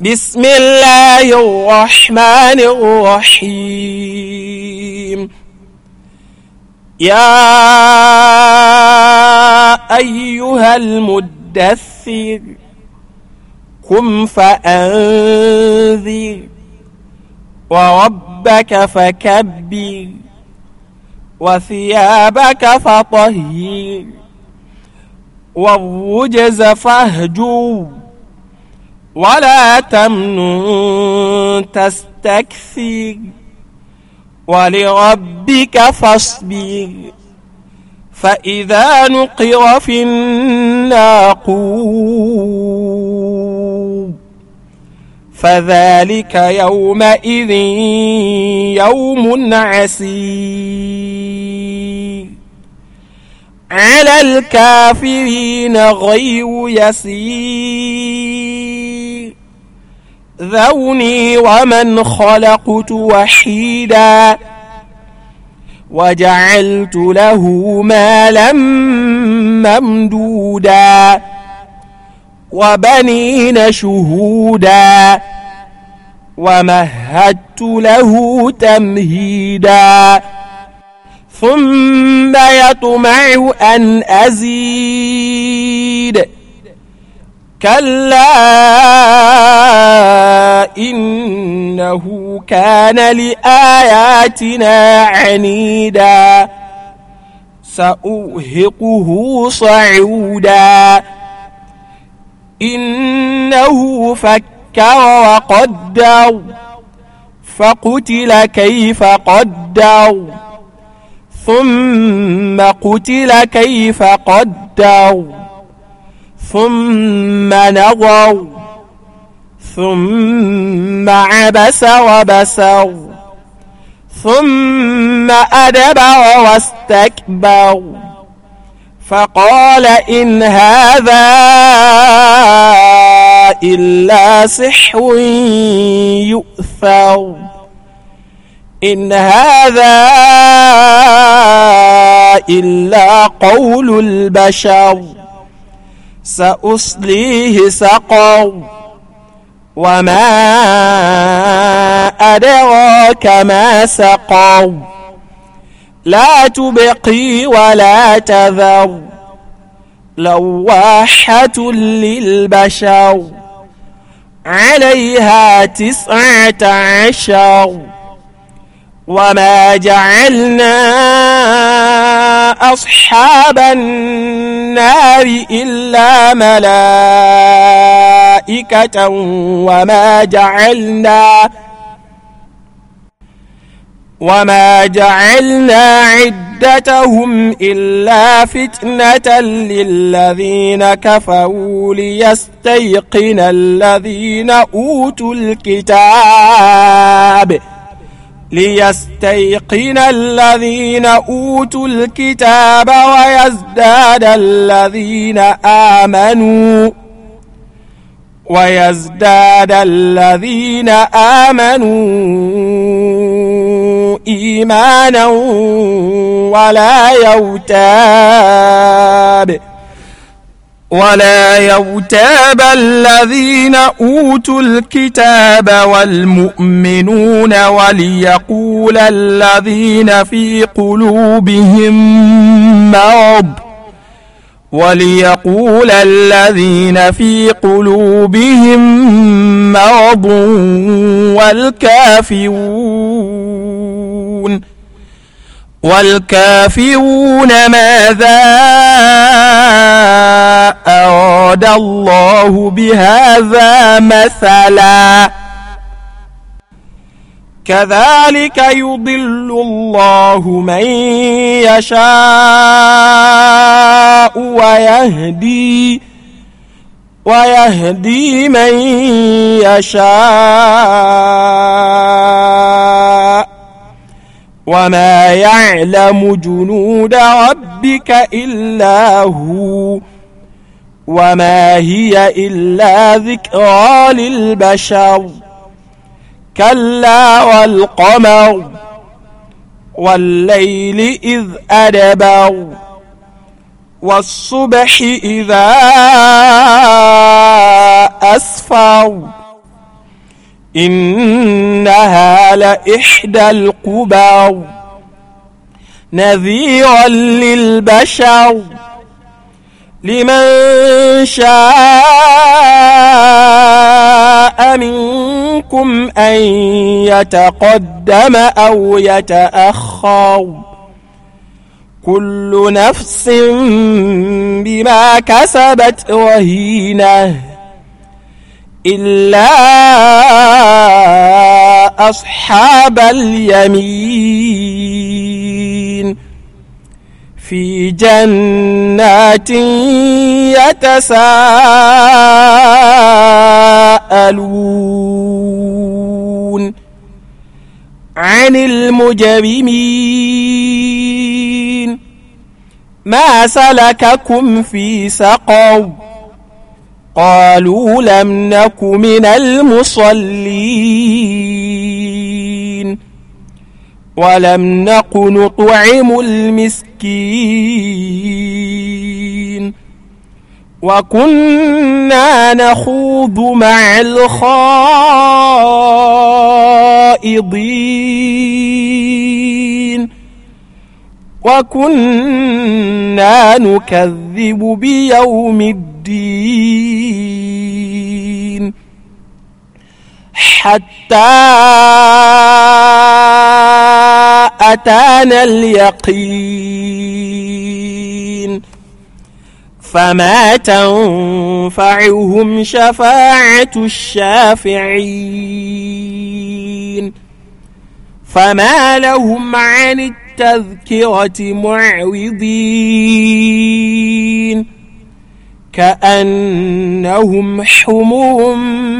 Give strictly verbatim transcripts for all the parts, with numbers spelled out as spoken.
بسم الله الرحمن الرحيم. يا أيها المدثر قم فأنذر وربك فكبر وثيابك فطهر والرجز فاهجر ولا تمنن تستكثر ولربك فاصبر فإذا نقر في الناقور فذلك يومئذ يوم عسير على الكافرين غير يسير ذرني ومن خلقت وحيدا وجعلت له مالا ممدودا وبنين شهودا ومهدت له تمهيدا ثم يطمع أن أزيد كلا إنه كان لآياتنا عنيدا سأرهقه صعودا إنه فكر وقدر فقتل كيف قدر ثم قتل كيف قدر ثم نظر ثم عبس وبسر ثم أدبر واستكبر فقال إن هذا إلا سحر يؤثر إن هذا إلا قول البشر سأصليه سقر وما أدراك ما سقر لا تبقي ولا تذر لواحة للبشر عليها تسعة عشر وما جعلنا أصحاب النار إلا ملائكة وما جعلنا وما جعلنا عدتهم إلا فتنة للذين كفروا ليستيقن الذين أوتوا الكتاب ليستيقن الذين أوتوا الكتاب ويزداد الذين آمنوا ويزداد الذين آمنوا إيمانا ولا يرتاب ولا يرتاب الذين أوتوا الكتاب والمؤمنون وليقول الذين في قلوبهم مرض وليقول الذين في قلوبهم مرض والكافرون والكافرون ماذا أراد الله بهذا مثلا كذلك يضل الله من يشاء ويهدي ويهدي من يشاء وما يعلم جنود ربك إلا هو وما هي إلا ذكرى للبشر كلا والقمر والليل إذ أدبر والصبح إذا أسفر إنها لإحدى الكبر نذيرا للبشر لمن شاء منكم أن يتقدم أو يتأخر كل نفس بما كسبت رهينة إلا أصحاب اليمين في جنات يتساءلون عن المجرمين ما سلككم في سقر قالوا لم نك من المصلين ولم نك نطعم المسكين وكنا نخوض مع الخائضين وكنا نكذب بيوم الدين حتى أتانا اليقين فما تنفعهم شفاعة الشافعين فما لهم عن التذكرة معرضين كأنهم حمر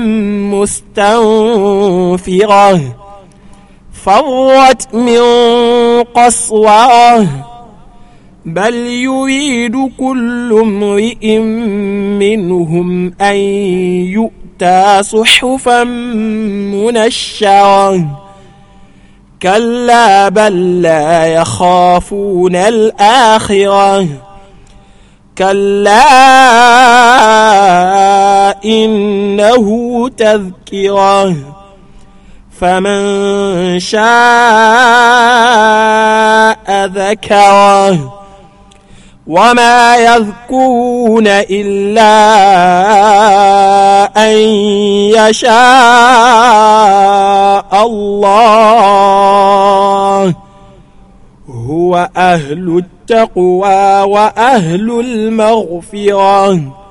مستنفرة فرت من قسورة بل يريد كل امرئ منهم أن يؤتى صحفا منشرة كلا بل لا يخافون الآخرة كلا إنه تذكرة فمن شاء ذكره وما يذكرون إلا أن يشاء الله هو أهل التقوى وأهل المغفرة